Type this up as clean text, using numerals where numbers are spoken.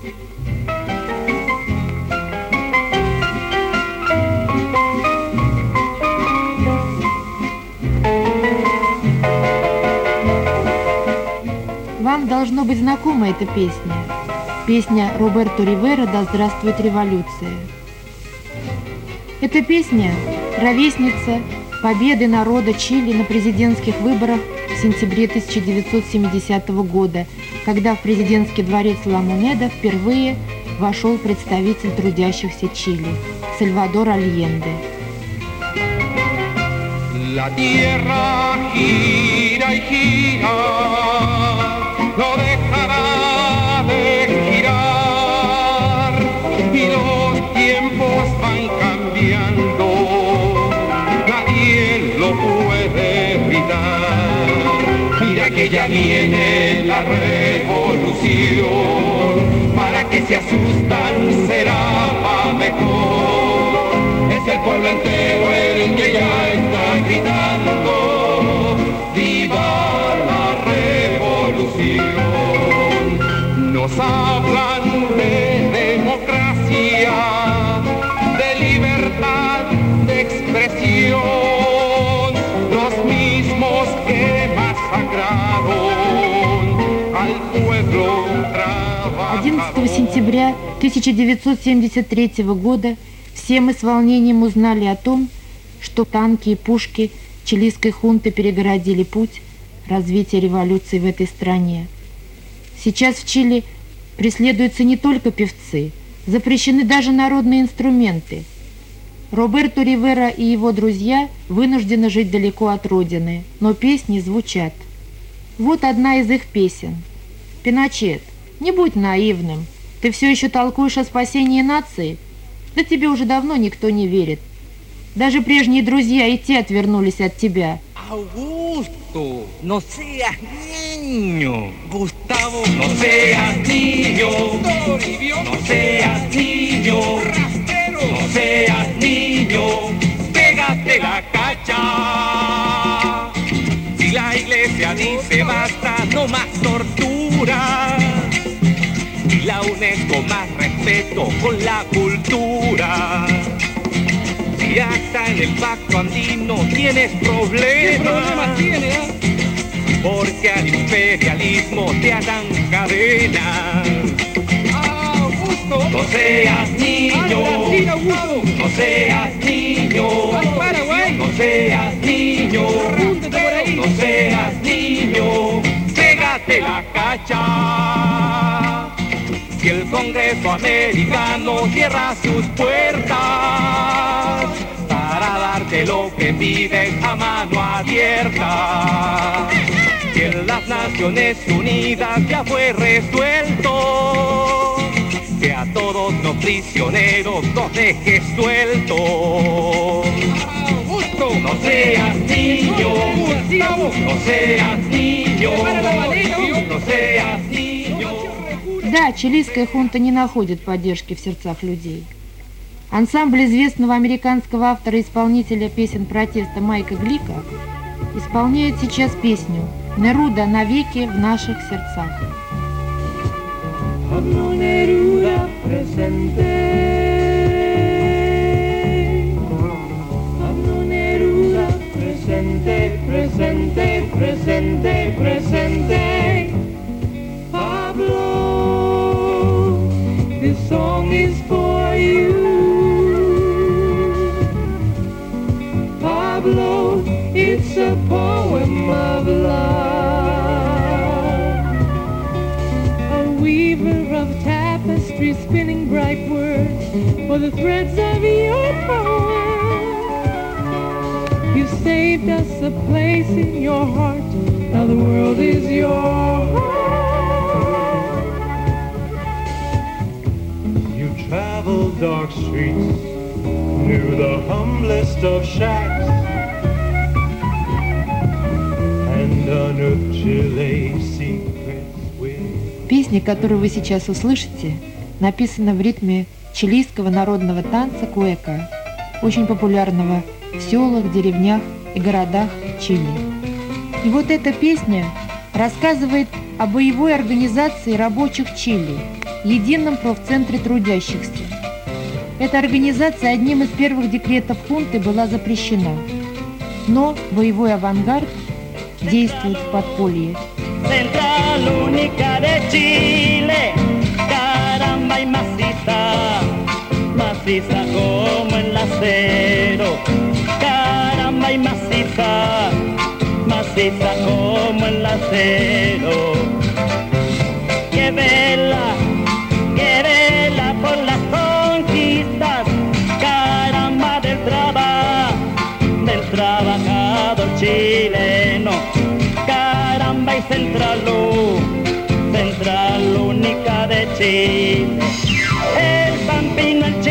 Вам должно быть знакома эта песня. Песня Роберто Ривера «Да здравствует революция». Эта песня – ровесница победы народа Чили на президентских выборах в сентябре 1970 года, когда в президентский дворец Ла-Монеда впервые вошел представитель трудящихся Чили – Сальвадор Альенде. La tierra gira y gira, no dejará de girar, y los tiempos van cambiando, nadie lo puede evitar. Mira que ya viene la revolución, para que se asustan será pa' mejor. Es el pueblo entero el que ya está gritando, ¡viva la revolución! Nos hablan de democracia, de libertad de expresión, los mismos que masacraron al pueblo trabajador. 11 сентября 1973 года все мы с волнением узнали о том, что танки и пушки чилийской хунты перегородили путь развития революции в этой стране. Сейчас в Чили преследуются не только певцы, запрещены даже народные инструменты. Роберто Ривера и его друзья вынуждены жить далеко от родины, но песни звучат. Вот одна из их песен. «Пиночет, не будь наивным, ты все еще толкуешь о спасении нации? Да тебе уже давно никто не верит. Даже прежние друзья и те отвернулись от тебя». Augusto, no seas niño. Gustavo, no seas niño. No seas niño. No seas niño. Pégate la cacha. Si la iglesia dice basta, no más tortura. Y la UNESCO más respeto con la cultura. Si hasta en el pacto andino tienes problemas. ¿Qué problemas tienes? Porque al imperialismo te atan cadenas. Augusto. No seas niño. No seas niño. No seas niño. No seas niño. Pégate la cacha. Si el Congreso americano cierra sus puertas para darte lo que pides a mano abierta, si en las Naciones Unidas ya fue resuelto que a todos los prisioneros los dejes sueltos. No seas niño, no seas niño, no seas niño. Да, чилийская хунта не находит поддержки в сердцах людей. Ансамбль известного американского автора и исполнителя песен протеста Майка Глика исполняет сейчас песню «Неруда навеки в наших сердцах». Pablo Neruda presente, Pablo Neruda presente, presente, presente, presente. Pablo, this song is for you. Pablo, it's a poem of love. A weaver of tapestry spinning bright words for the threads of your poem. You saved us a place in your heart. Now the world is yours. Traveled dark streets, knew the humblest of shacks, and unearthed Chile's secrets with... Песня, которую вы сейчас услышите, написана в ритме чилийского народного танца куэка, очень популярного в селах, деревнях и городах Чили. И вот эта песня рассказывает о боевой организации рабочих Чили, едином профцентре трудящихся. Эта организация одним из первых декретов хунты была запрещена, но боевой авангард действует в подполье. Central única de Chile, caramba y maciza, maciza como el acero, caramba y maciza, maciza como el acero. Que vela por las conquistas, caramba del trabajador chileno. Caramba y central única de Chile, el Pampino, el